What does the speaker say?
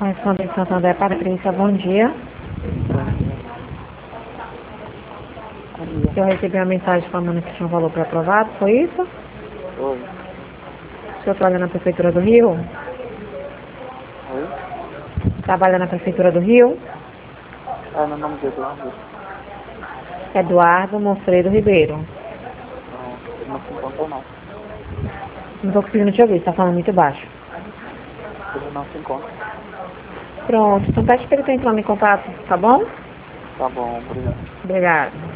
Correspondente Santander, Patrícia, bom dia. Eu recebi uma mensagem falando que tinha um valor para aprovado, foi isso? Oi. O senhor trabalha na Prefeitura do Rio? Oi? Trabalha na Prefeitura do Rio? É, meu nome de Eduardo. Eduardo Monfredo Ribeiro. Não, ele não se encontra não. Não estou conseguindo te ouvir, você está falando muito baixo. Ele não se encontra. Pronto, então pede para ele estar entrando em contato, tá bom? Tá bom, obrigado. Obrigada.